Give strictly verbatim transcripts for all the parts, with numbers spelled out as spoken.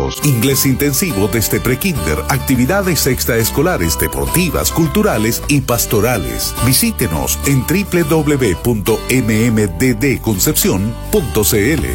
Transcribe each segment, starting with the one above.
hijos. Inglés intensivo desde prekinder, actividades extraescolares, deportivas, culturales y pastorales. Visítenos en doble u doble u doble u punto m m d d concepción punto c l.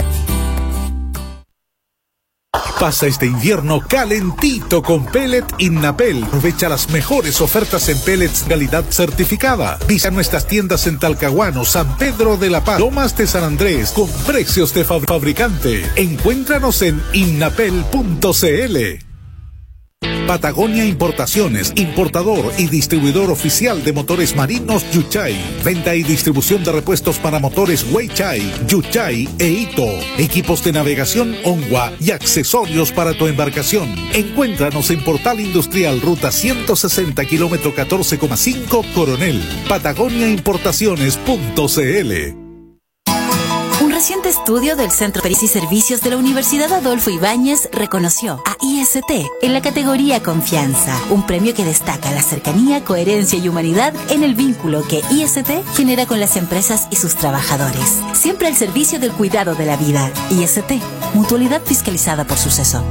Pasa este invierno calentito con Pellet Innapel. Aprovecha las mejores ofertas en pellets calidad certificada. Visita nuestras tiendas en Talcahuano, San Pedro de la Paz, Lomas de San Andrés, con precios de fab- fabricante. Encuéntranos en innapel punto c l. Patagonia Importaciones, importador y distribuidor oficial de motores marinos Yuchai. Venta y distribución de repuestos para motores Weichai, Yuchai e Ito. Equipos de navegación Onwa y accesorios para tu embarcación. Encuéntranos en Portal Industrial, ruta ciento sesenta, kilómetro catorce coma cinco, Coronel. Patagonia Importaciones punto c l. Un reciente estudio del Centro de Pericia y Servicios de la Universidad Adolfo Ibáñez reconoció a I S T en la categoría Confianza, un premio que destaca la cercanía, coherencia y humanidad en el vínculo que I S T genera con las empresas y sus trabajadores. Siempre al servicio del cuidado de la vida. I S T, mutualidad fiscalizada por Suceso.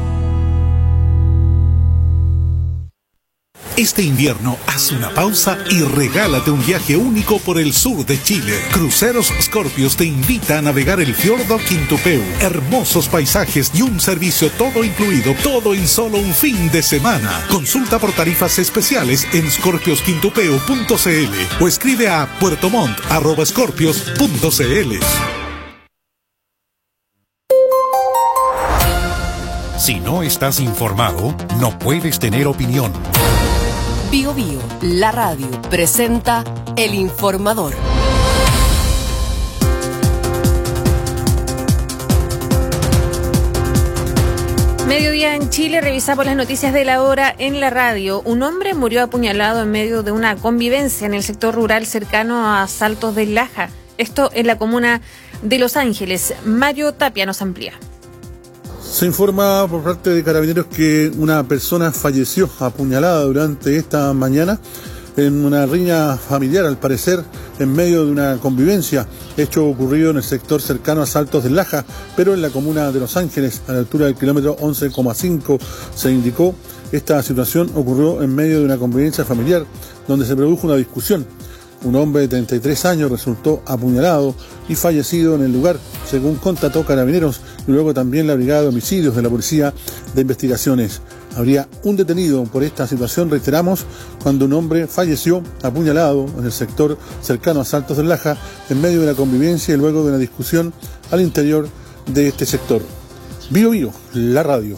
Este invierno, haz una pausa y regálate un viaje único por el sur de Chile. Cruceros Scorpios te invita a navegar el fiordo Quintupeu. Hermosos paisajes y un servicio todo incluido, todo en solo un fin de semana. Consulta por tarifas especiales en scorpios quintupeu punto c l o escribe a puertomont arroba scorpios punto c l. Si no estás informado, no puedes tener opinión. Bio Bio, la radio, presenta El Informador. Mediodía en Chile, revisamos las noticias de la hora en la radio. Un hombre murió apuñalado en medio de una convivencia en el sector rural cercano a Saltos del Laja. Esto en la comuna de Los Ángeles. Mario Tapia nos amplía. Se informa por parte de Carabineros que una persona falleció apuñalada durante esta mañana en una riña familiar, al parecer en medio de una convivencia. Hecho ocurrido en el sector cercano a Saltos del Laja, pero en la comuna de Los Ángeles, a la altura del kilómetro once coma cinco, se indicó. Esta situación ocurrió en medio de una convivencia familiar donde se produjo una discusión. Un hombre de treinta y tres años resultó apuñalado y fallecido en el lugar, según constató Carabineros y luego también la Brigada de Homicidios de la Policía de Investigaciones. Habría un detenido por esta situación, reiteramos, cuando un hombre falleció apuñalado en el sector cercano a Saltos del Laja en medio de la convivencia y luego de una discusión al interior de este sector. Bio Bio, la radio.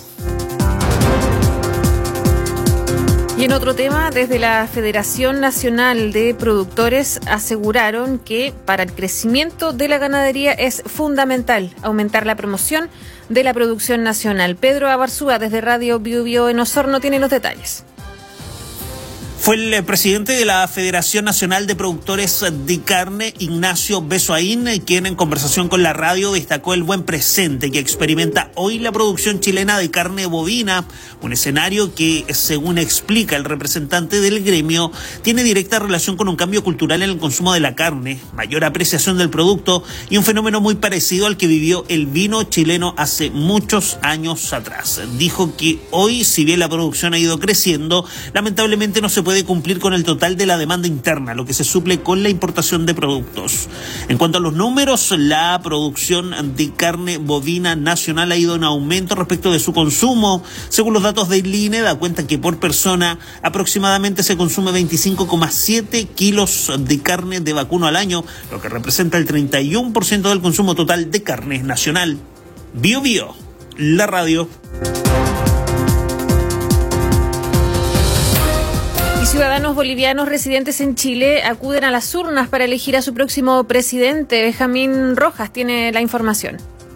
Y en otro tema, desde la Federación Nacional de Productores aseguraron que para el crecimiento de la ganadería es fundamental aumentar la promoción de la producción nacional. Pedro Abarzúa, desde Radio Bio Bio en Osorno, tiene los detalles. Fue el presidente de la Federación Nacional de Productores de Carne, Ignacio Besoaín, quien en conversación con la radio destacó el buen presente que experimenta hoy la producción chilena de carne bovina, un escenario que, según explica el representante del gremio, tiene directa relación con un cambio cultural en el consumo de la carne, mayor apreciación del producto y un fenómeno muy parecido al que vivió el vino chileno hace muchos años atrás. Dijo que hoy, si bien la producción ha ido creciendo, lamentablemente no se puede puede cumplir con el total de la demanda interna, lo que se suple con la importación de productos. En cuanto a los números, la producción de carne bovina nacional ha ido en aumento respecto de su consumo. Según los datos del I N E, da cuenta que por persona aproximadamente se consume veinticinco coma siete kilos de carne de vacuno al año, lo que representa el treinta y uno por ciento del consumo total de carne nacional. Bio Bio, la radio. Ciudadanos bolivianos residentes en Chile acuden a las urnas para elegir a su próximo presidente. Benjamín Rojas tiene la información.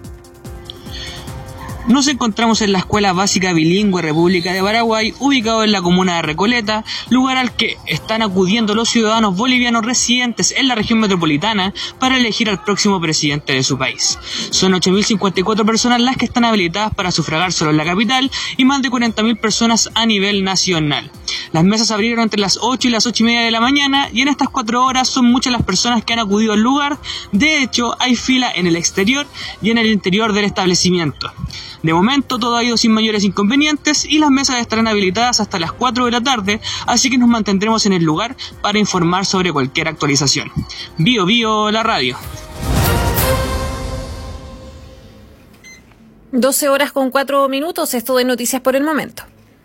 Nos encontramos en la Escuela Básica Bilingüe República de Paraguay, ubicado en la comuna de Recoleta, lugar al que están acudiendo los ciudadanos bolivianos residentes en la región metropolitana para elegir al próximo presidente de su país. Son ocho mil cincuenta y cuatro personas las que están habilitadas para sufragar solo en la capital y más de cuarenta mil personas a nivel nacional. Las mesas abrieron entre las ocho y las ocho y media de la mañana y en estas cuatro horas son muchas las personas que han acudido al lugar. De hecho, hay fila en el exterior y en el interior del establecimiento. De momento todo ha ido sin mayores inconvenientes y las mesas estarán habilitadas hasta las cuatro de la tarde, así que nos mantendremos en el lugar para informar sobre cualquier actualización. Bio Bio, la radio. doce horas con cuatro minutos, esto de noticias por el momento.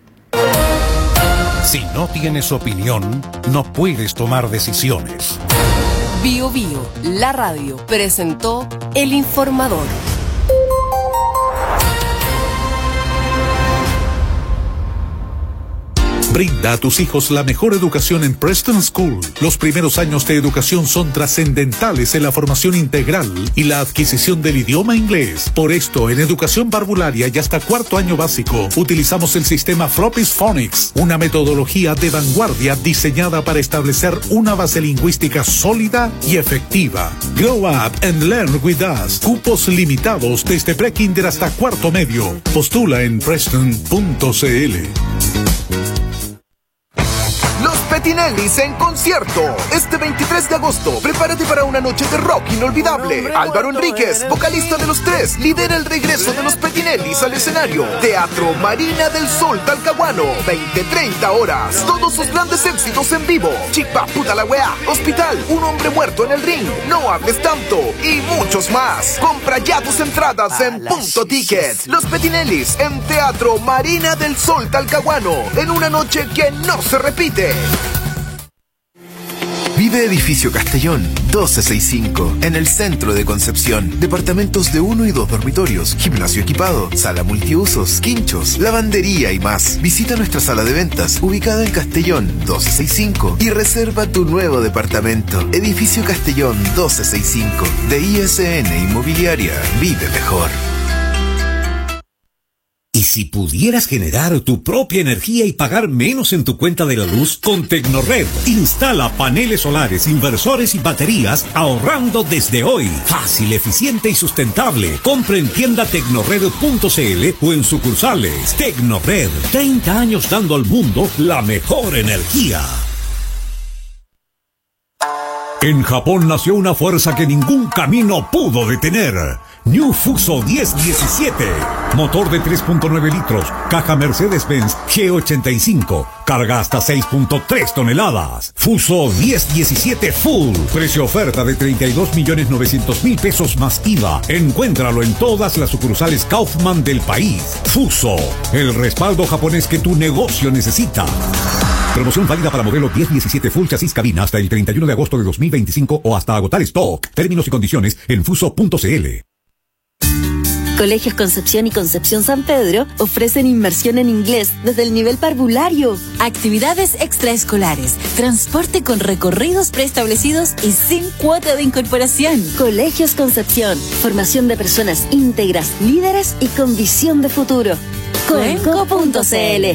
Si no tienes opinión, no puedes tomar decisiones. Bio Bio, la radio, presentó El Informador. Brinda a tus hijos la mejor educación en Preston School. Los primeros años de educación son trascendentales en la formación integral y la adquisición del idioma inglés. Por esto, en educación parvularia y hasta cuarto año básico, utilizamos el sistema Floppy Phonics, una metodología de vanguardia diseñada para establecer una base lingüística sólida y efectiva. Grow up and learn with us. Cupos limitados desde pre-kinder hasta cuarto medio. Postula en preston punto c l. Petinellis en concierto. Este veintitrés de agosto, prepárate para una noche de rock inolvidable. Álvaro Enríquez, vocalista de Los Tres, lidera el regreso de los Petinellis al escenario. Teatro Marina del Sol Talcahuano, veinte treinta horas. Todos sus grandes éxitos en vivo. Chipa, puta la weá, Hospital, Un hombre muerto en el ring, No hables tanto y muchos más. Compra ya tus entradas en Punto Ticket. Los Petinellis en Teatro Marina del Sol Talcahuano, en una noche que no se repite. Vive Edificio Castellón, doce sesenta y cinco, en el centro de Concepción. Departamentos de uno y dos dormitorios, gimnasio equipado, sala multiusos, quinchos, lavandería y más. Visita nuestra sala de ventas, ubicada en Castellón, doce sesenta y cinco, y reserva tu nuevo departamento. Edificio Castellón, doce sesenta y cinco, de I S N Inmobiliaria. Vive mejor. ¿Y si pudieras generar tu propia energía y pagar menos en tu cuenta de la luz? Con Tecnored, instala paneles solares, inversores y baterías ahorrando desde hoy. Fácil, eficiente y sustentable. Compre en tienda tecnored punto c l o en sucursales. Tecnored, treinta años dando al mundo la mejor energía. En Japón nació una fuerza que ningún camino pudo detener. New Fuso diez diecisiete. Motor de tres punto nueve litros. Caja Mercedes-Benz G ochenta y cinco. Carga hasta seis punto tres toneladas. Fuso diez diecisiete Full. Precio oferta de treinta y dos millones novecientos mil pesos más I V A. Encuéntralo en todas las sucursales Kaufman del país. Fuso, el respaldo japonés que tu negocio necesita. Promoción válida para modelo diez diecisiete Full chasis cabina hasta el treinta y uno de agosto de dos mil veinticinco o hasta agotar stock. Términos y condiciones en fuso punto c l. Colegios Concepción y Concepción San Pedro ofrecen inmersión en inglés desde el nivel parvulario. Actividades extraescolares, transporte con recorridos preestablecidos y sin cuota de incorporación. Colegios Concepción, formación de personas íntegras, líderes y con visión de futuro. Coenco punto c l.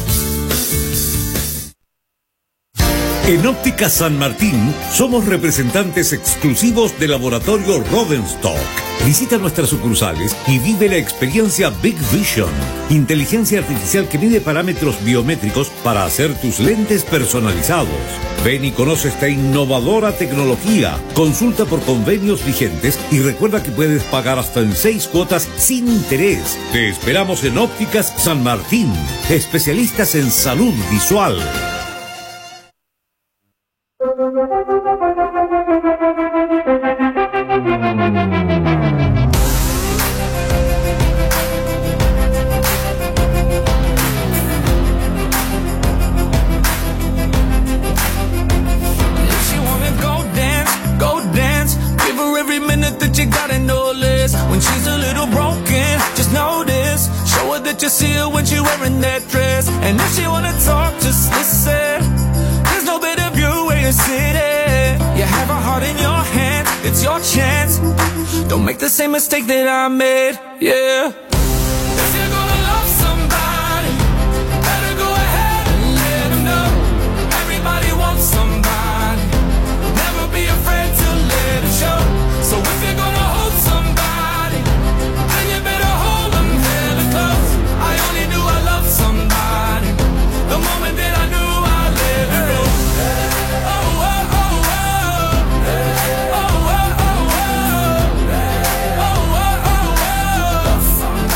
En Óptica San Martín somos representantes exclusivos del laboratorio Rodenstock. Visita nuestras sucursales y vive la experiencia Big Vision, inteligencia artificial que mide parámetros biométricos para hacer tus lentes personalizados. Ven y conoce esta innovadora tecnología. Consulta por convenios vigentes y recuerda que puedes pagar hasta en seis cuotas sin interés. Te esperamos en Ópticas San Martín, especialistas en salud visual. You see her when she wearing that dress, and if she wanna talk, just listen. There's no better view where you're sitting. You have a heart in your hand, it's your chance. Don't make the same mistake that I made, yeah. If you're gonna love somebody, better go ahead and let them know. Everybody wants somebody, never be afraid to let it show. So if you're gonna hold somebody, then you better hold them hella close. I only knew I loved somebody the moment that I knew I let her go. Oh, oh, oh, oh. Oh, oh, oh, oh. Oh, oh, oh, oh.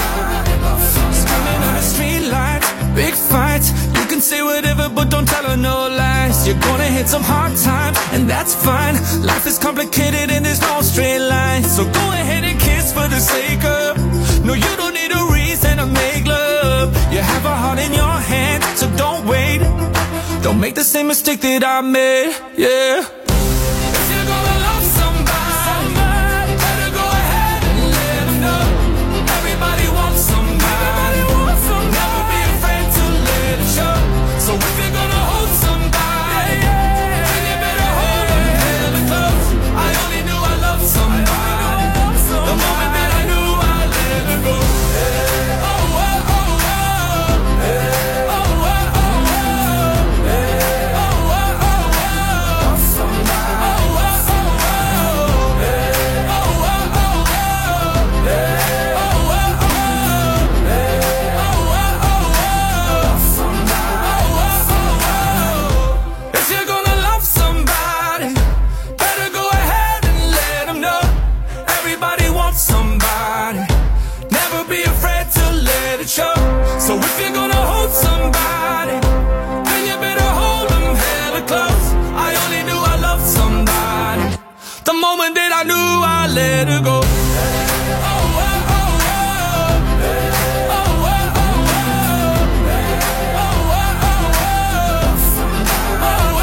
nights. You can say whatever, but don't tell her no lies. You're gonna hit some hard times, and that's fine. Life is complicated and there's no straight line. So go ahead and kiss for the sake of. No, you don't need a reason to make love. You have a heart in your hand, so don't wait. Don't make the same mistake that I made, yeah. If you're gonna love somebody, better go ahead and let them know. Everybody wants somebody, never be afraid to let it show. So if you're gonna hold somebody, then you better hold them hella close. I only knew I loved somebody the moment that I knew I let her go. Oh, oh, oh, oh. Oh, oh, oh, oh. Oh, oh, oh, oh. Somebody. Oh, oh, oh, oh. Oh, oh, oh, oh. Oh, oh, oh. Oh, oh, oh. Somebody. Oh, oh, oh. If you're gonna love somebody, better go ahead and let them know. Everybody wants somebody. Never be afraid to let it show. So if you're gonna hold somebody, then you better hold them hella close. I only knew I loved somebody the moment that I knew I let her go. Oh, oh, oh, oh. Oh, oh, oh, oh. Oh, oh, oh, oh. Oh, oh,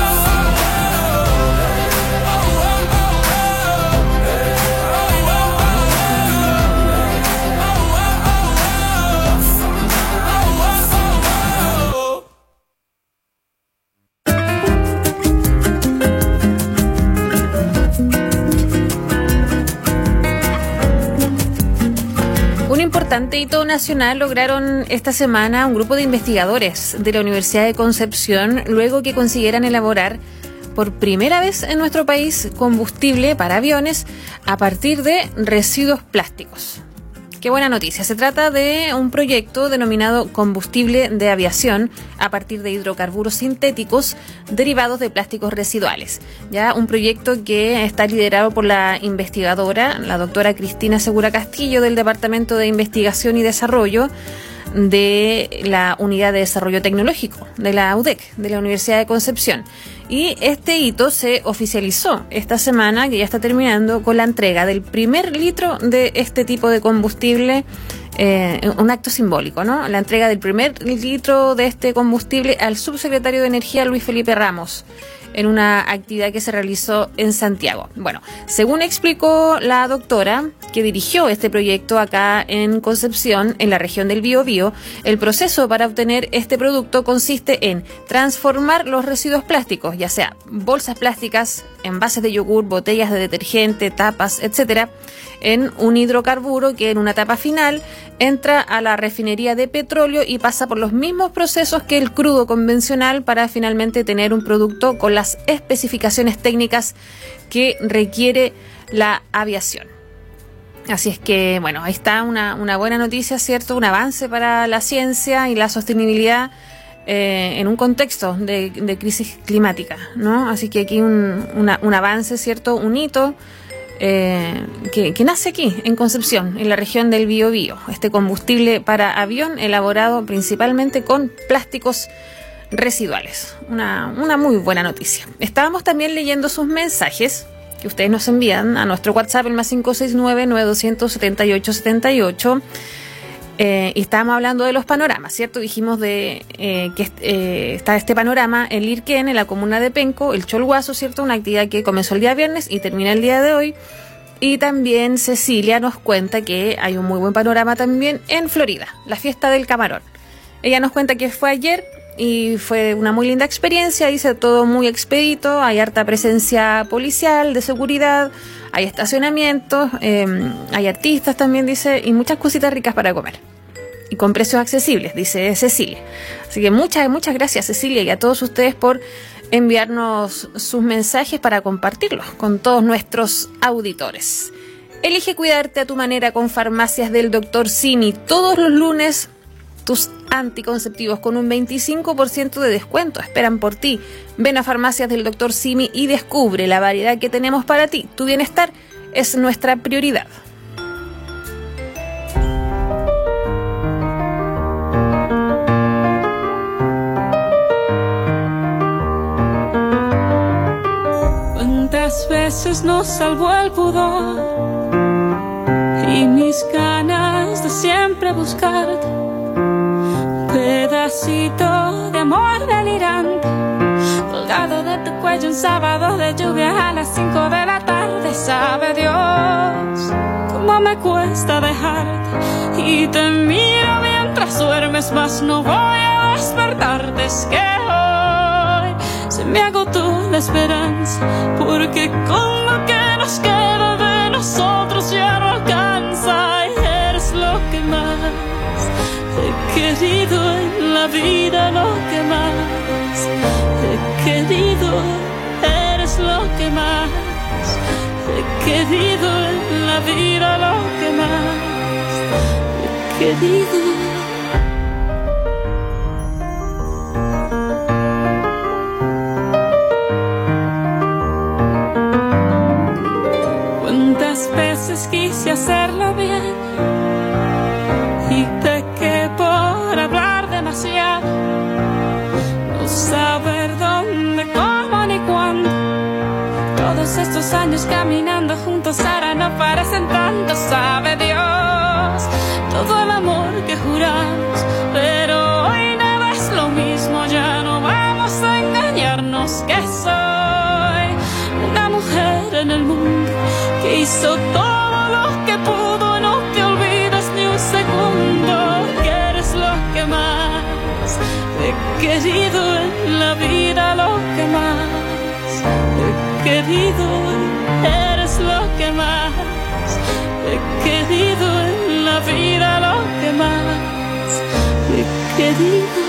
Un importante hito nacional lograron esta semana un grupo de investigadores de la Universidad de Concepción luego que consiguieran elaborar por primera vez en nuestro país combustible para aviones a partir de residuos plásticos. Qué buena noticia. Se trata de un proyecto denominado combustible de aviación a partir de hidrocarburos sintéticos derivados de plásticos residuales. Ya un proyecto que está liderado por la investigadora, la doctora Cristina Segura Castillo, del Departamento de Investigación y Desarrollo de la Unidad de Desarrollo Tecnológico de la U D E C, de la Universidad de Concepción. Y este hito se oficializó esta semana, que ya está terminando, con la entrega del primer litro de este tipo de combustible, eh, un acto simbólico, ¿no? La entrega del primer litro de este combustible al subsecretario de Energía, Luis Felipe Ramos, en una actividad que se realizó en Santiago. Bueno, según explicó la doctora que dirigió este proyecto acá en Concepción, en la región del Biobío, el proceso para obtener este producto consiste en transformar los residuos plásticos, ya sea bolsas plásticas, envases de yogur, botellas de detergente, tapas, etcétera, en un hidrocarburo que en una etapa final entra a la refinería de petróleo y pasa por los mismos procesos que el crudo convencional para finalmente tener un producto con las especificaciones técnicas que requiere la aviación. Así es que, bueno, ahí está una, una buena noticia, ¿cierto? Un avance para la ciencia y la sostenibilidad eh, en un contexto de, de crisis climática, ¿no? Así que aquí un, una, un avance, ¿cierto? Un hito eh, que, que nace aquí, en Concepción, en la región del Biobío. Este combustible para avión elaborado principalmente con plásticos residuales. Una, una muy buena noticia. Estábamos también leyendo sus mensajes que ustedes nos envían a nuestro WhatsApp, el más cinco seis nueve, nueve dos siete ocho, siete ocho. Eh, y estábamos hablando de los panoramas, ¿cierto? Dijimos de eh, que eh, está este panorama en Lirquén, en la comuna de Penco, el Cholguazo, ¿cierto? Una actividad que comenzó el día viernes y termina el día de hoy. Y también Cecilia nos cuenta que hay un muy buen panorama también en Florida, la fiesta del camarón. Ella nos cuenta que fue ayer y fue una muy linda experiencia, dice, todo muy expedito, hay harta presencia policial, de seguridad, hay estacionamientos, eh, hay artistas también, dice, y muchas cositas ricas para comer. Y con precios accesibles, dice Cecilia. Así que muchas, muchas gracias, Cecilia, y a todos ustedes por enviarnos sus mensajes para compartirlos con todos nuestros auditores. Elige cuidarte a tu manera con Farmacias del doctor Simi. Todos los lunes tus anticonceptivos con un veinticinco por ciento de descuento esperan por ti. Ven a Farmacias del doctor Simi y descubre la variedad que tenemos para ti. Tu bienestar es nuestra prioridad. veces nos salvó el pudor y mis ganas de siempre buscarte. Pedacito de amor delirante, colgado de tu cuello un sábado de lluvia a las cinco de la tarde. Sabe Dios cómo me cuesta dejarte, y te miro mientras duermes, mas no voy a despertarte. Es que hoy se me agotó la esperanza, porque con lo que nos queda de nosotros ya no alcanza. Y eres lo que más he querido en la vida, lo que más he querido. Eres lo que más he querido en la vida, lo que más he querido. Cuántas veces quise hacerlo bien y pequé por hablar demasiado, no saber dónde, cómo ni cuándo. Todos estos años caminando juntos ahora no parecen tanto. Sabe Dios todo el amor que juramos, pero hoy nada es lo mismo. Ya no vamos a engañarnos, que soy una mujer en el mundo que hizo todo lo que pudo. No te olvides ni un segundo que eres lo que más he querido en la vida, lo que más he querido. Eres lo que más he querido en la vida, lo que más he querido.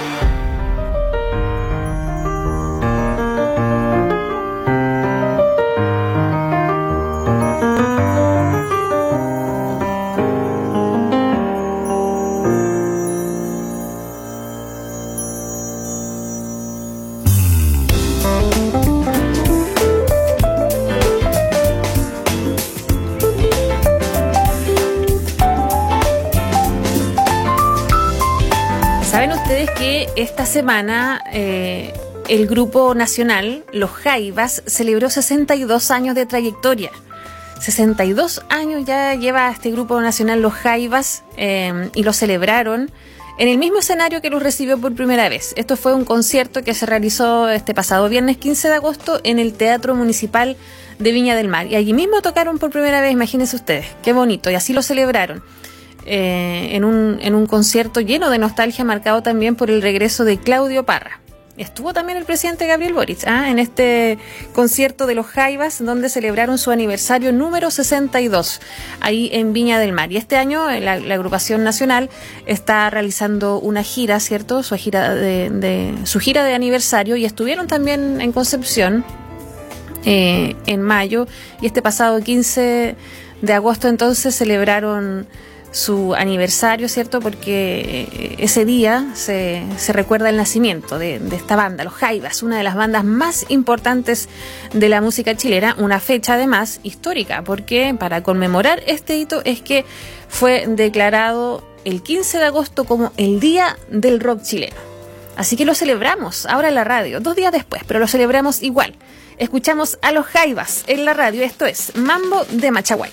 ¿Saben ustedes que esta semana eh, el grupo nacional, Los Jaivas, celebró sesenta y dos años de trayectoria? sesenta y dos años ya lleva este grupo nacional, Los Jaivas, eh, y lo celebraron en el mismo escenario que los recibió por primera vez. Esto fue un concierto que se realizó este pasado viernes quince de agosto en el Teatro Municipal de Viña del Mar. Y allí mismo tocaron por primera vez, imagínense ustedes, qué bonito, y así lo celebraron. Eh, en, un, en un concierto lleno de nostalgia, marcado también por el regreso de Claudio Parra. Estuvo también el presidente Gabriel Boric ¿ah? en este concierto de Los Jaivas, donde celebraron su aniversario número sesenta y dos, ahí en Viña del Mar. Y este año la, la agrupación nacional está realizando una gira, ¿cierto? Su gira de, de, su gira de aniversario, y estuvieron también en Concepción eh, en mayo, y este pasado quince de agosto entonces celebraron su aniversario, ¿cierto? Porque ese día se, se recuerda el nacimiento de, de esta banda, Los Jaivas, una de las bandas más importantes de la música chilena, una fecha además histórica, porque para conmemorar este hito es que fue declarado el quince de agosto como el Día del Rock Chileno. Así que lo celebramos ahora en la radio, dos días después, pero lo celebramos igual. Escuchamos a Los Jaivas en la radio, esto es Mambo de Machaguay.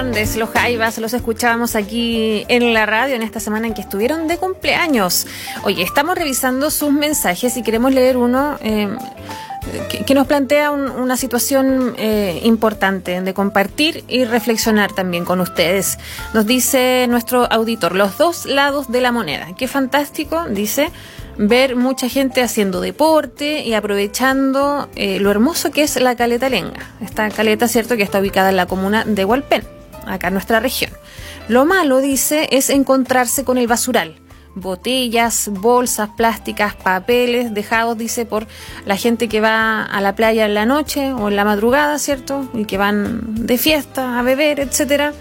Hernández, los Jaivas, los escuchábamos aquí en la radio en esta semana en que estuvieron de cumpleaños. Oye, estamos revisando sus mensajes y queremos leer uno eh, que, que nos plantea un, una situación eh, importante de compartir y reflexionar también con ustedes. Nos dice nuestro auditor, los dos lados de la moneda. Qué fantástico, dice, ver mucha gente haciendo deporte y aprovechando eh, lo hermoso que es la Caleta Lenga. Esta caleta, cierto, que está ubicada en la comuna de Hualpén, acá en nuestra región. Lo malo, dice, es encontrarse con el basural. Botellas, bolsas plásticas, papeles dejados, dice, por la gente que va a la playa en la noche o en la madrugada, ¿cierto? Y que van de fiesta a beber, etcétera.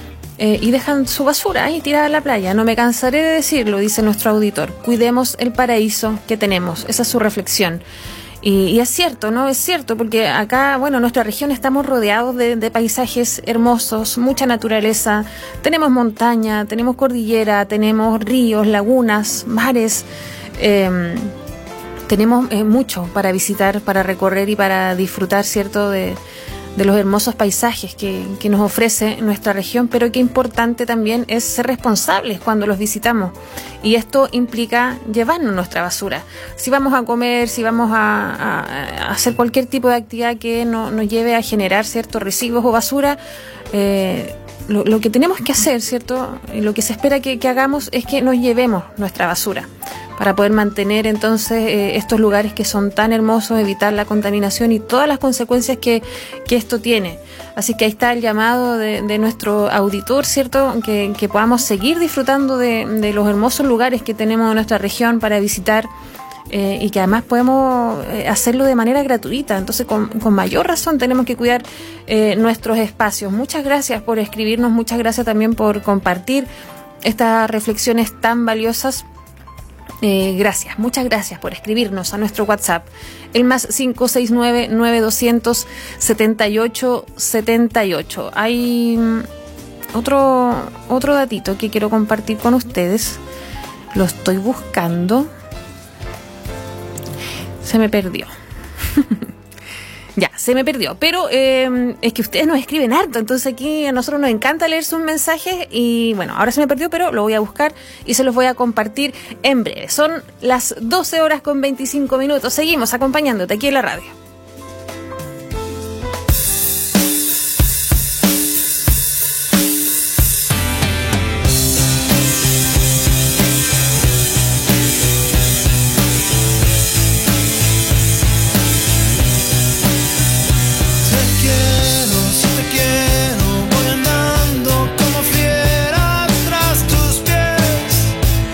Eh, y dejan su basura ahí tirada en la playa. No me cansaré de decirlo, dice nuestro auditor. Cuidemos el paraíso que tenemos. Esa es su reflexión. Y, y es cierto, ¿no? Es cierto, porque acá, bueno, en nuestra región estamos rodeados de, de paisajes hermosos, mucha naturaleza. Tenemos montaña, tenemos cordillera, tenemos ríos, lagunas, mares. Eh, tenemos eh, mucho para visitar, para recorrer y para disfrutar, ¿cierto?, de... de los hermosos paisajes que, que nos ofrece nuestra región, pero qué importante también es ser responsables cuando los visitamos. Y esto implica llevarnos nuestra basura. Si vamos a comer, si vamos a, a, a hacer cualquier tipo de actividad que no, nos lleve a generar ciertos residuos o basura, eh, lo, lo que tenemos que hacer, ¿cierto? Y lo que se espera que, que hagamos es que nos llevemos nuestra basura, para poder mantener entonces eh, estos lugares que son tan hermosos, evitar la contaminación y todas las consecuencias que, que esto tiene. Así que ahí está el llamado de, de nuestro auditor, ¿cierto? Que, que podamos seguir disfrutando de, de los hermosos lugares que tenemos en nuestra región para visitar eh, y que además podemos eh, hacerlo de manera gratuita. Entonces, con, con mayor razón tenemos que cuidar eh, nuestros espacios. Muchas gracias por escribirnos, muchas gracias también por compartir estas reflexiones tan valiosas. Eh, gracias, muchas gracias por escribirnos a nuestro WhatsApp, el más cinco seis nueve, nueve dos cero cero, siete ocho siete ocho. Hay um, otro, otro datito que quiero compartir con ustedes, lo estoy buscando, se me perdió. Ya, se me perdió, pero eh, es que ustedes nos escriben harto, entonces aquí a nosotros nos encanta leer sus mensajes y bueno, ahora se me perdió, pero lo voy a buscar y se los voy a compartir en breve. Son las doce horas con veinticinco minutos, seguimos acompañándote aquí en la radio.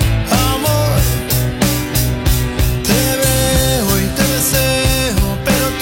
Pero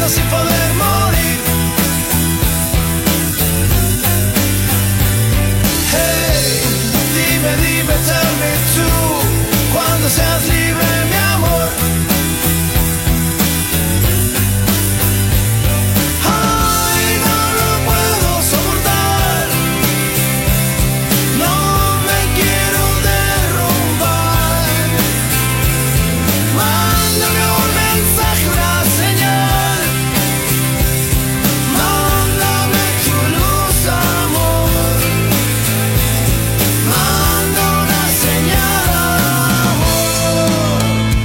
sin poder morir. Hey, dime, dime, tell me tú, cuando seas libre, mi amor. Ay, no lo puedo soportar, no me quiero derrumbar. Mándame un mensaje, una señal, mándame tu luz, amor, manda una señal, amor.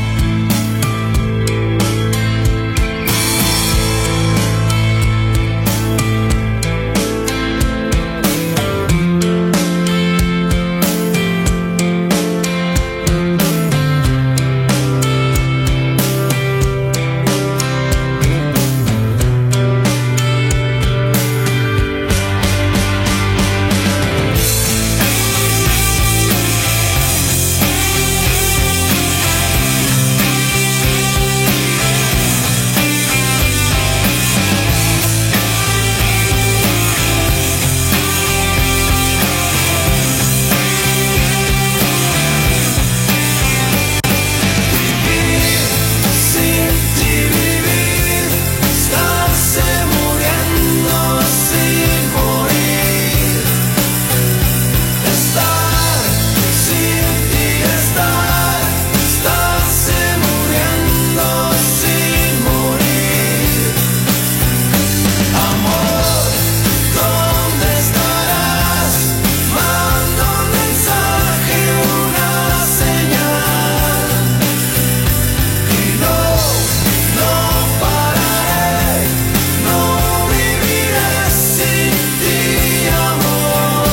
Sin ti vivir, estarse muriendo sin morir. Estar sin ti, estar, estarse muriendo sin morir. Amor, ¿dónde estarás? Manda un mensaje, una señal. Y no, no pararé, no viviré sin ti, amor.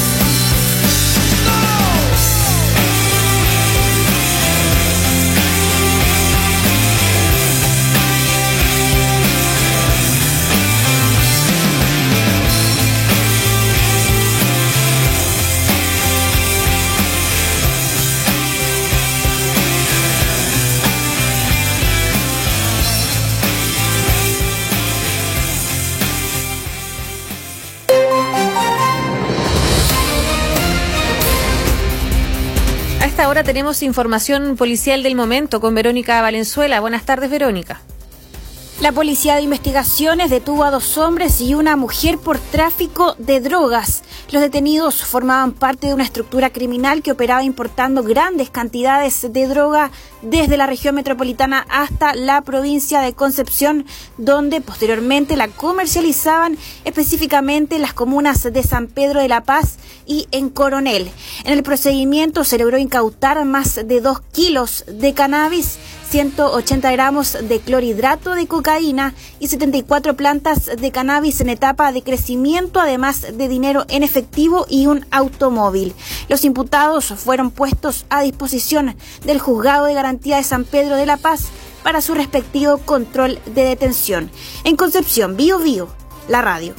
A esta hora tenemos información policial del momento con Verónica Valenzuela. Buenas tardes, Verónica. La Policía de Investigaciones detuvo a dos hombres y una mujer por tráfico de drogas. Los detenidos formaban parte de una estructura criminal que operaba importando grandes cantidades de droga desde la región metropolitana hasta la provincia de Concepción, donde posteriormente la comercializaban específicamente en las comunas de San Pedro de la Paz y en Coronel. En el procedimiento se logró incautar más de dos kilos de cannabis, ciento ochenta gramos de clorhidrato de cocaína y setenta y cuatro plantas de cannabis en etapa de crecimiento, además de dinero en efectivo y un automóvil. Los imputados fueron puestos a disposición del Juzgado de Garantía de San Pedro de la Paz para su respectivo control de detención. En Concepción, Bío Bío, la radio.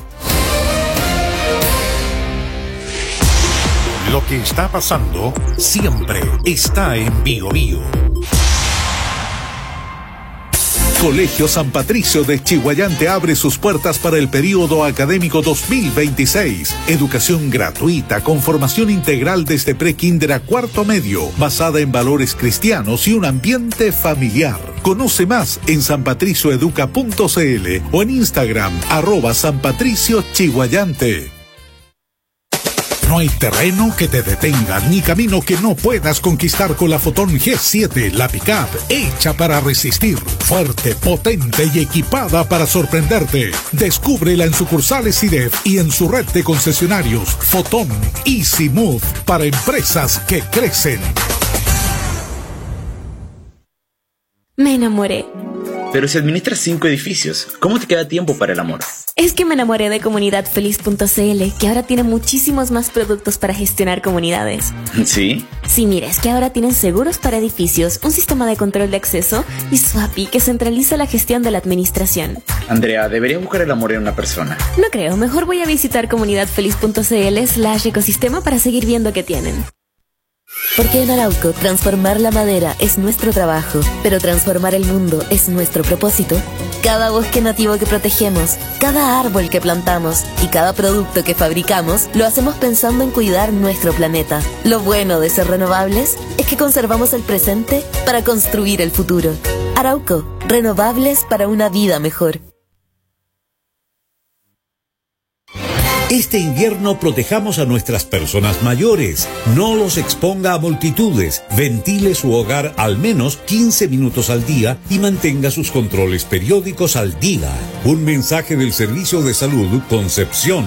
Lo que está pasando siempre está en Bío Bío. Colegio San Patricio de Chiguayante abre sus puertas para el período académico dos mil veintiséis. Educación gratuita con formación integral desde pre-kinder a cuarto medio, basada en valores cristianos y un ambiente familiar. Conoce más en san patricio educa punto c l o en Instagram, arroba San Patricio Chiguayante. No hay terreno que te detenga, ni camino que no puedas conquistar con la Fotón G siete, la pick-up hecha para resistir. Fuerte, potente y equipada para sorprenderte. Descúbrela en sucursales I D E F y en su red de concesionarios. Fotón Easy Move, para empresas que crecen. Me enamoré. Pero si administras cinco edificios, ¿cómo te queda tiempo para el amor? Es que me enamoré de comunidad feliz punto c l, que ahora tiene muchísimos más productos para gestionar comunidades. ¿Sí? Sí, mira, es que ahora tienen seguros para edificios, un sistema de control de acceso y Swapi, que centraliza la gestión de la administración. Andrea, deberías buscar el amor en una persona. No creo, mejor voy a visitar comunidad feliz punto c l slash ecosistema para seguir viendo qué tienen. Porque en Arauco transformar la madera es nuestro trabajo, pero transformar el mundo es nuestro propósito. Cada bosque nativo que protegemos, cada árbol que plantamos y cada producto que fabricamos, lo hacemos pensando en cuidar nuestro planeta. Lo bueno de ser renovables es que conservamos el presente para construir el futuro. Arauco, renovables para una vida mejor. Este invierno protejamos a nuestras personas mayores. No los exponga a multitudes. Ventile su hogar al menos quince minutos al día y mantenga sus controles periódicos al día. Un mensaje del Servicio de Salud Concepción.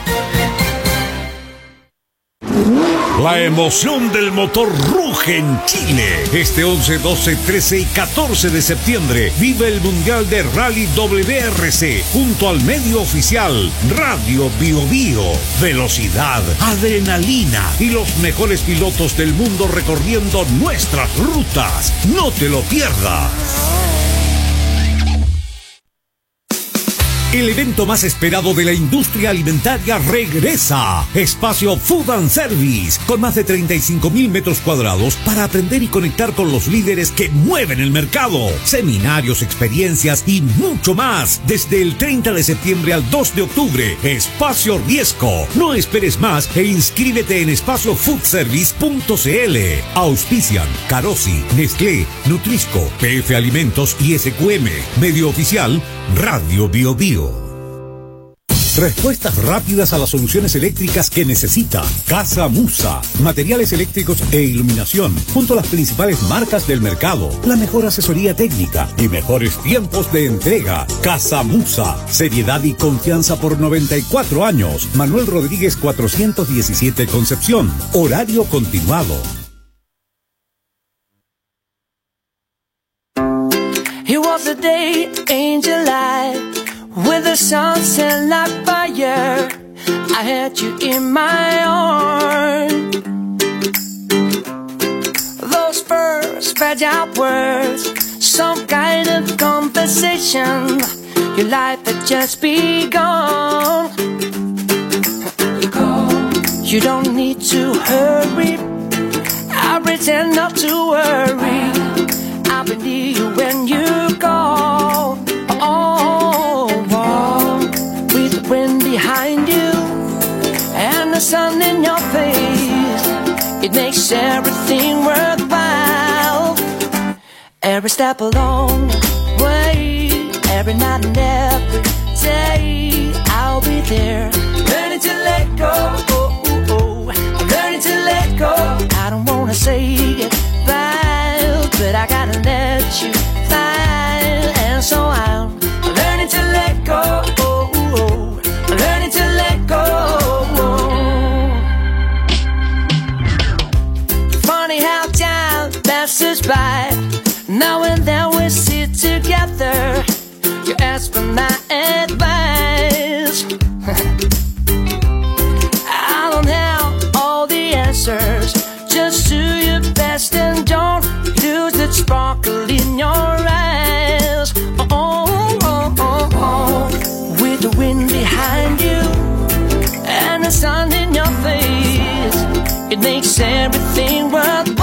La emoción del motor ruge en Chile. Este once, doce, trece y catorce de septiembre vive el Mundial de Rally W R C junto al medio oficial Radio Bio Bio. Velocidad, adrenalina y los mejores pilotos del mundo recorriendo nuestras rutas. No te lo pierdas. El evento más esperado de la industria alimentaria regresa. Espacio Food and Service, con más de treinta y cinco mil metros cuadrados para aprender y conectar con los líderes que mueven el mercado. Seminarios, experiencias y mucho más. Desde el treinta de septiembre al dos de octubre. Espacio Riesco. No esperes más e inscríbete en espacio food service punto c l. Auspician Carosi, Nestlé, Nutrisco, P F Alimentos y S Q M. Medio oficial Radio Bio Bio. Respuestas rápidas a las soluciones eléctricas que necesita. Casa Musa. Materiales eléctricos e iluminación, junto a las principales marcas del mercado. La mejor asesoría técnica y mejores tiempos de entrega. Casa Musa. Seriedad y confianza por noventa y cuatro años. Manuel Rodríguez cuatrocientos diecisiete Concepción. Horario continuado. It was a day in July, with the sunset like fire. I had you in my arms. Those first fragile words, some kind of conversation. Your life had just begun. You don't need to hurry, I pretend not to worry. I'll be near you when you call. Oh, oh, with the wind behind you and the sun in your face, it makes everything worthwhile. Every step along the way, every night and every day, I'll be there. Learning to let go, oh, oh, oh. I'm learning to let go. I don't wanna say goodbye, but I gotta let you fly, and so I'm learning to let go. Oh, oh, I'm learning to let go. Funny how time passes by. Now and then we sit together. You ask for my advice. I don't have all the answers. Just do your best and don't lose that sparkle in your eyes. Oh, oh, oh, oh. With the wind behind you and the sun in your face, it makes everything worthwhile.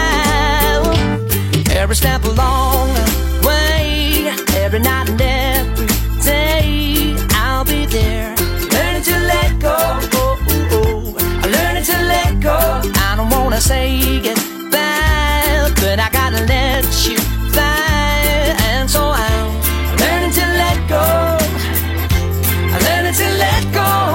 Every step along the way, every night and every day, I'll be there. Learning to let go, oh, oh, oh. I'm learning to let go. I don't wanna say goodbye, but I gotta let you fly, and so I'm learning to let go. I'm learning to let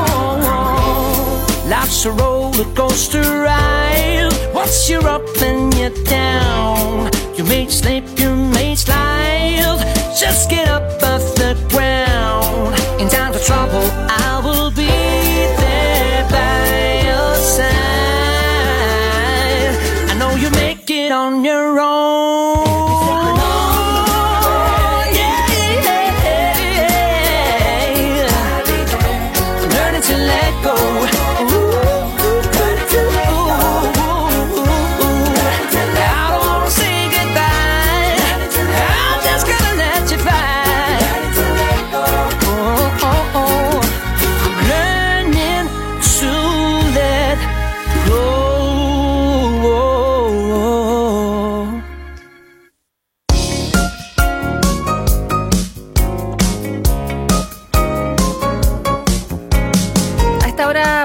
go. Life's a roller coaster ride. Once you're up, then you're down. You may slip, you may slide. Just get up off the ground. In times of trouble, I will be there by your side. I know you make it on your own. Just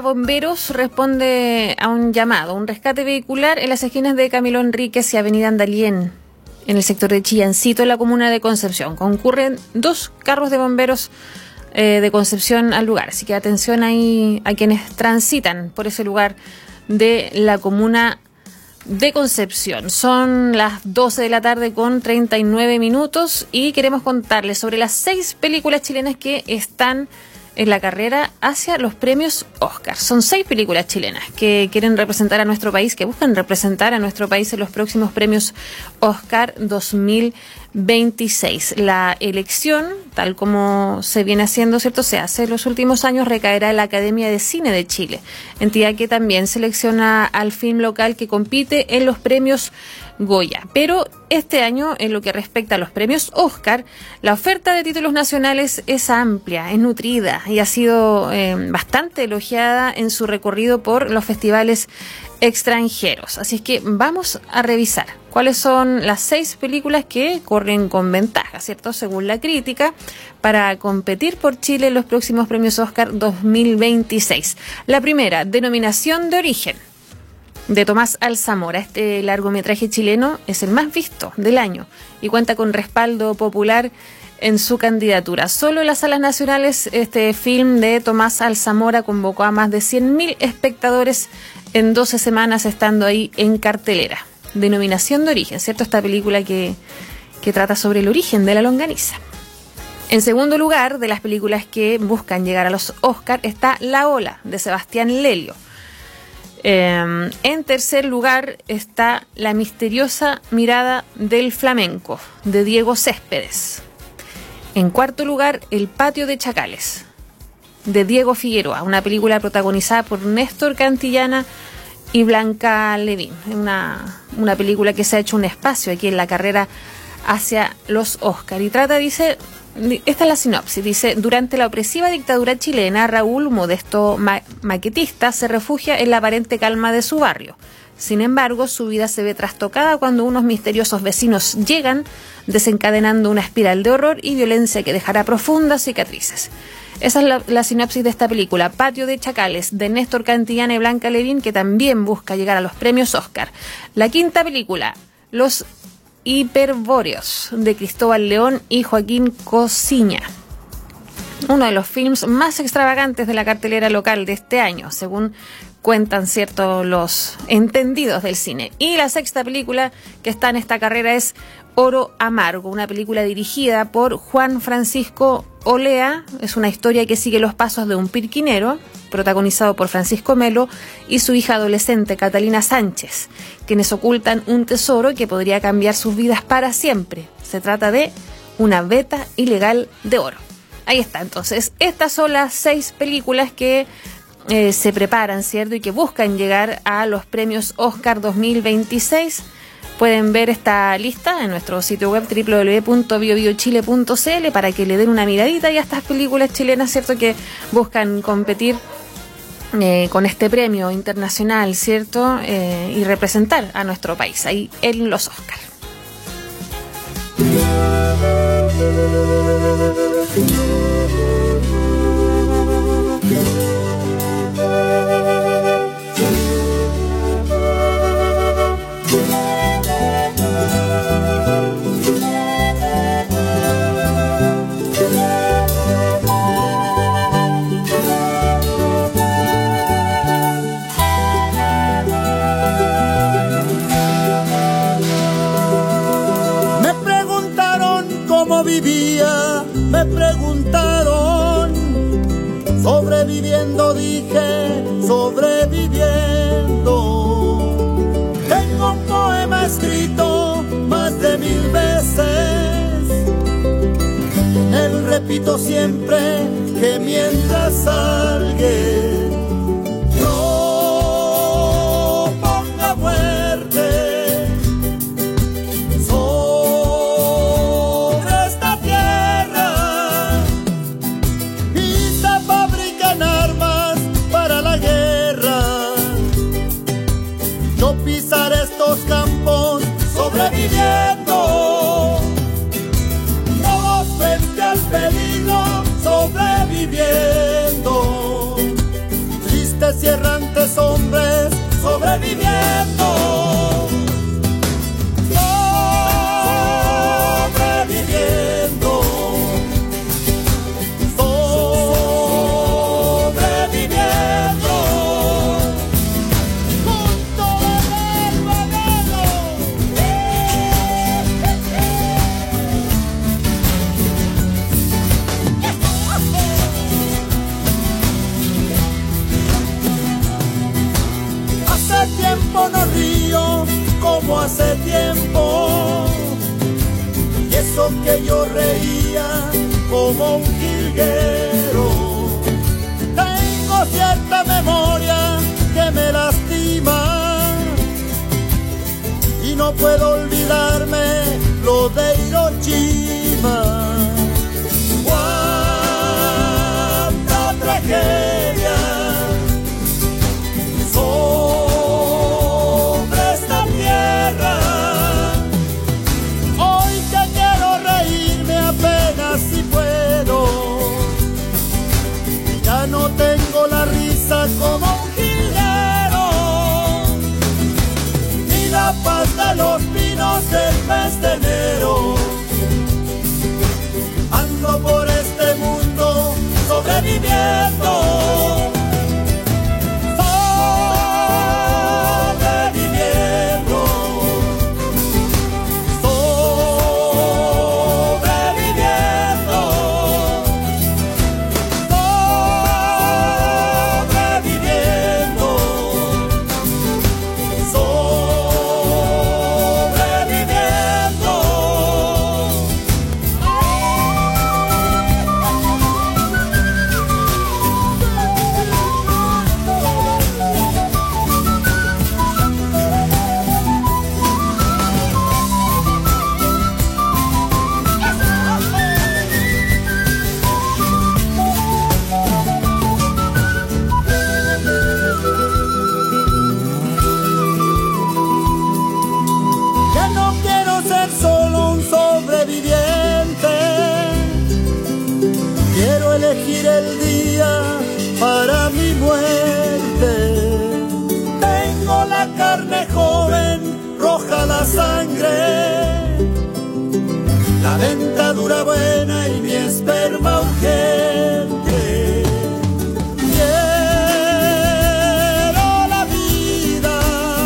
Bomberos responde a un llamado, un rescate vehicular en las esquinas de Camilo Enríquez y Avenida Andalién, en el sector de Chillancito, en la comuna de Concepción. Concurren dos carros de bomberos eh, de Concepción al lugar, así que atención ahí a quienes transitan por ese lugar de la comuna de Concepción. Son las doce de la tarde con treinta y nueve minutos y queremos contarles sobre las seis películas chilenas que están en la carrera hacia los premios Oscar. Son seis películas chilenas que quieren representar a nuestro país, que buscan representar a nuestro país en los próximos premios Oscar dos mil veintiséis. La elección, tal como se viene haciendo, ¿cierto? Se hace en los últimos años, recaerá en la Academia de Cine de Chile, entidad que también selecciona al film local que compite en los premios Goya. Pero este año, en lo que respecta a los premios Oscar, la oferta de títulos nacionales es amplia, es nutrida y ha sido eh, bastante elogiada en su recorrido por los festivales extranjeros. Así es que vamos a revisar cuáles son las seis películas que corren con ventaja, ¿cierto? Según la crítica, para competir por Chile en los próximos premios Oscar dos mil veintiséis. La primera, Denominación de Origen, de Tomás Alzamora. Este largometraje chileno es el más visto del año y cuenta con respaldo popular en su candidatura. Solo en las salas nacionales, este film de Tomás Alzamora convocó a más de cien mil espectadores en doce semanas, estando ahí en cartelera. Denominación de Origen, ¿cierto? Esta película que, que trata sobre el origen de la longaniza. En segundo lugar, de las películas que buscan llegar a los Oscar, está La Ola, de Sebastián Lelio. Eh, en tercer lugar está La misteriosa mirada del flamenco, de Diego Céspedes. En cuarto lugar, El patio de Chacales, de Diego Figueroa, una película protagonizada por Néstor Cantillana y Blanca Levín. Una, una película que se ha hecho un espacio aquí en la carrera hacia los Oscar. Y trata, dice, esta es la sinopsis, dice: durante la opresiva dictadura chilena, Raúl, modesto ma- maquetista, se refugia en la aparente calma de su barrio. Sin embargo, su vida se ve trastocada cuando unos misteriosos vecinos llegan, desencadenando una espiral de horror y violencia que dejará profundas cicatrices. Esa es la, la sinopsis de esta película, Patio de Chacales, de Néstor Cantillana y Blanca Levín, que también busca llegar a los premios Oscar. La quinta película, Los Hiperbóreos, de Cristóbal León y Joaquín Cosiña. Uno de los films más extravagantes de la cartelera local de este año, según cuentan cierto los entendidos del cine. Y la sexta película que está en esta carrera es Oro Amargo, una película dirigida por Juan Francisco Olea. Es una historia que sigue los pasos de un pirquinero, protagonizado por Francisco Melo y su hija adolescente Catalina Sánchez, quienes ocultan un tesoro que podría cambiar sus vidas para siempre. Se trata de una veta ilegal de oro. Ahí está, entonces, estas son las seis películas que eh, se preparan, ¿cierto? Y que buscan llegar a los premios Oscar dos mil veintiséis. Pueden ver esta lista en nuestro sitio web doble u doble u doble u punto bio bio chile punto c l para que le den una miradita y a estas películas chilenas, ¿cierto? Que buscan competir eh, con este premio internacional, ¿cierto? Eh, y representar a nuestro país ahí en los Oscar. Vivía, me preguntaron, sobreviviendo, dije, sobreviviendo. Tengo un poema escrito más de mil veces, en él repito siempre que mientras alguien no ponga muerte campos, sobreviviendo, todos frente al peligro, sobreviviendo. sobreviviendo, sobreviviendo, sobreviviendo, junto al veneno. Hace tiempo no río como hace tiempo, y eso que yo reía como un jilguero. Tengo cierta memoria que me lastima y no puedo olvidarme lo de Hiroshima. Cuánta tragedia sobre esta tierra. Hoy que quiero reírme apenas si puedo, ya no tengo la risa como un jilguero, ni la paz de los pinos del mes de enero. Ando por este mundo sobreviviendo, sobreviviendo, sobreviviendo, sobreviviendo, sobreviviendo. Ya no quiero ser solo un sobreviviente, quiero elegir el día para mi muerte. Tengo la carne joven, roja la sangre, la dentadura buena y mi esperma urgente. Quiero la vida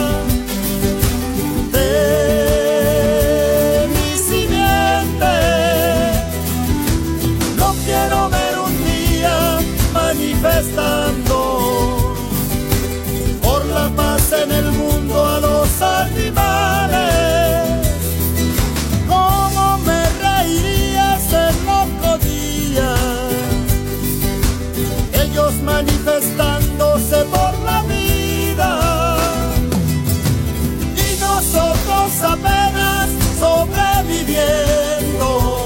de mi simiente, no quiero ver un día manifestando por la paz en el mundo a los animales. ¿Cómo me reiría ese loco día? Ellos manifestándose por la vida y nosotros apenas sobreviviendo,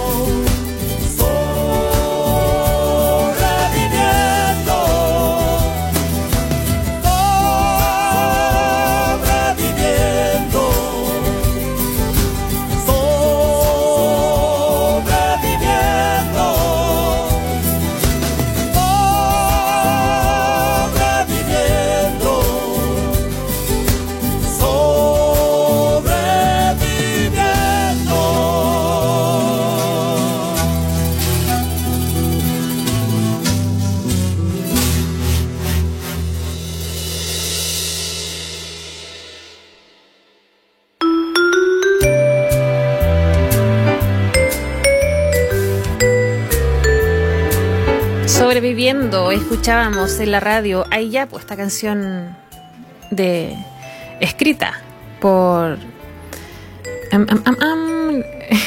sobreviviendo, sobreviviendo, sobreviviendo, sobreviviendo, Sobreviviendo, escuchábamos en la radio Ahí ya, pues esta canción de escrita por um, um, um, um,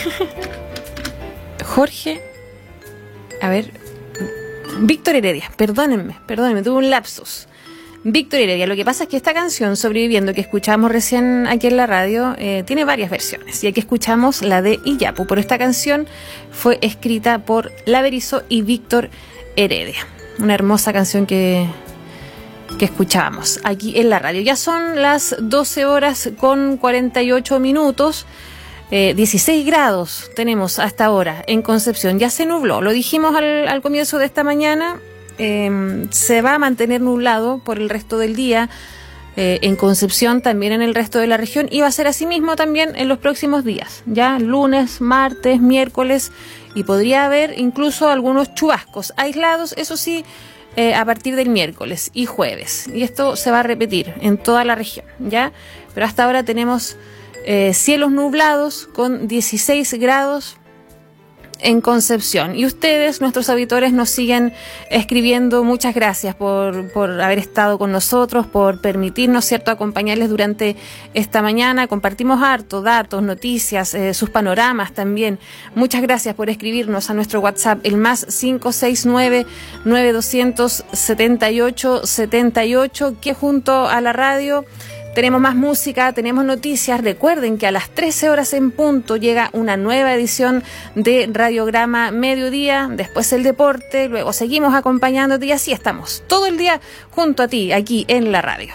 Jorge, a ver, Víctor Heredia, perdónenme, perdónenme, tuve un lapsus. Víctor Heredia, lo que pasa es que esta canción Sobreviviendo que escuchamos recién aquí en la radio eh, tiene varias versiones, y aquí escuchamos la de Iyapu, pero esta canción fue escrita por La Berizo y Víctor Heredia, una hermosa canción que, que escuchábamos aquí en la radio. Ya son las doce horas con cuarenta y ocho minutos, eh, dieciséis grados tenemos hasta ahora en Concepción, ya se nubló, lo dijimos al, al comienzo de esta mañana. Eh, se va a mantener nublado por el resto del día, eh, en Concepción, también en el resto de la región, y va a ser así mismo también en los próximos días, ya lunes, martes, miércoles, y podría haber incluso algunos chubascos aislados, eso sí, eh, a partir del miércoles y jueves, y esto se va a repetir en toda la región, ya, pero hasta ahora tenemos eh, cielos nublados con dieciséis grados en Concepción. Y ustedes, nuestros auditores, nos siguen escribiendo. Muchas gracias por, por haber estado con nosotros, por permitirnos, cierto, acompañarles durante esta mañana. Compartimos harto, datos, noticias, eh, sus panoramas también. Muchas gracias por escribirnos a nuestro WhatsApp, el más cinco seis nueve, nueve dos cero cero, siete ocho siete ocho, que junto a la radio tenemos más música, tenemos noticias. Recuerden que a las trece horas en punto llega una nueva edición de Radiograma Mediodía, después el deporte, luego seguimos acompañándote y así estamos todo el día junto a ti aquí en la radio.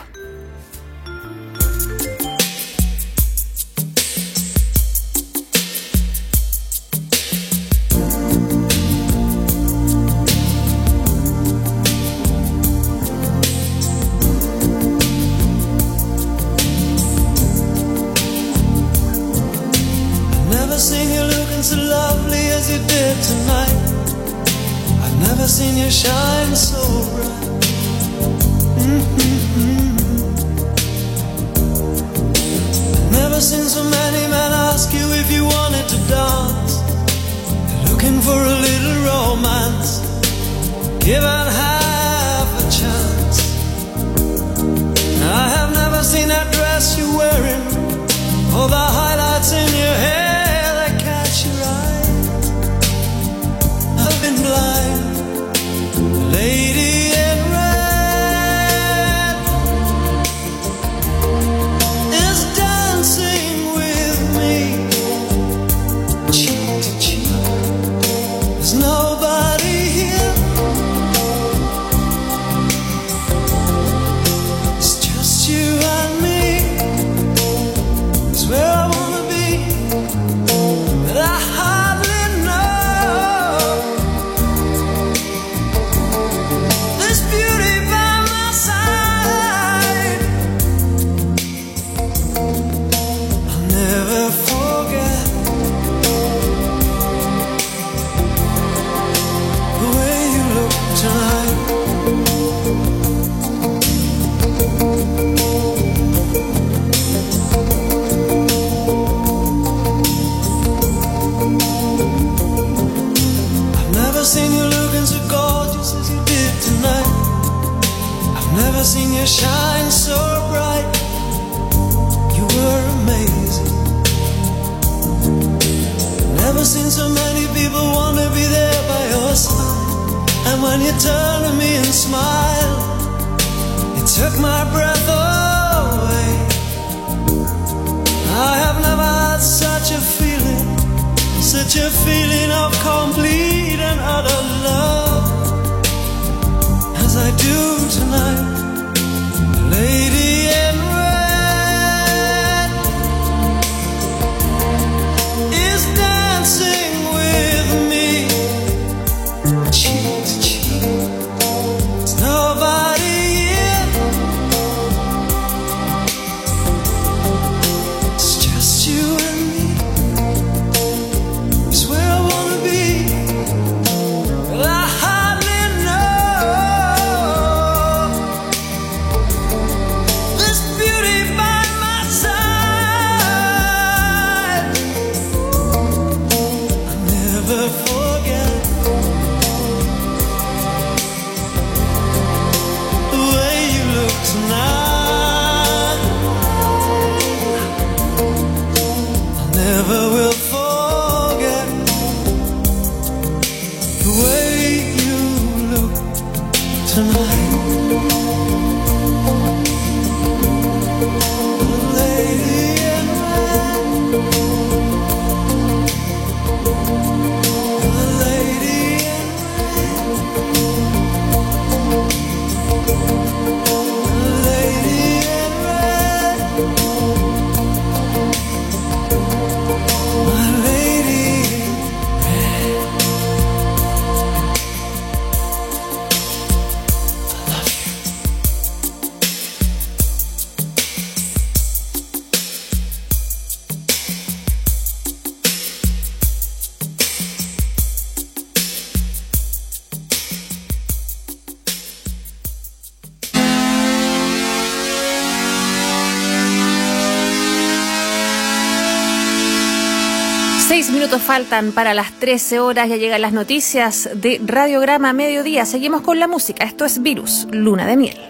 So lovely as you did tonight. I've never seen you shine so bright. Mm-hmm. I've never seen so many men ask you if you wanted to dance. They're looking for a little romance, given half a chance. I have never seen that dress you're wearing, or the highlights in your hair. Blind, lady in red is dancing with me, cheek to cheek. There's nobody here. It's just you and me. It's where I wanna be, but I hardly know. Never seen you shine so bright. You were amazing. Never seen so many people want to be there by your side. And when you turn to me and smile, it took my breath away. I have never had such a feeling, such a feeling of complete and utter love as I do tonight. Lady in red is dancing with me, cheek to cheek. There's nobody here. It's just you and me. It's where I wanna be, but I hardly know. Seis minutos faltan para las trece horas, ya llegan las noticias de Radiograma Mediodía. Seguimos con la música, esto es Virus, Luna de Miel.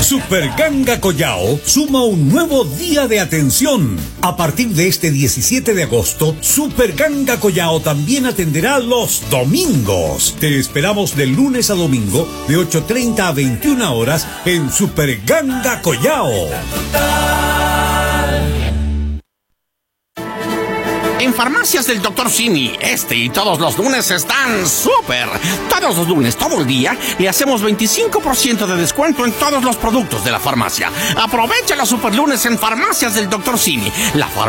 Super Ganga Collao suma un nuevo día de atención. A partir de este diecisiete de agosto, Super Ganga Collao también atenderá los domingos. Te esperamos de lunes a domingo de ocho treinta a veintiuna horas en Super Ganga Collao. En Farmacias del doctor Simi, este y todos los lunes están súper. Todos los lunes, todo el día, le hacemos veinticinco por ciento de descuento en todos los productos de la farmacia. Aprovecha los super lunes en Farmacias del doctor Simi. La farmacia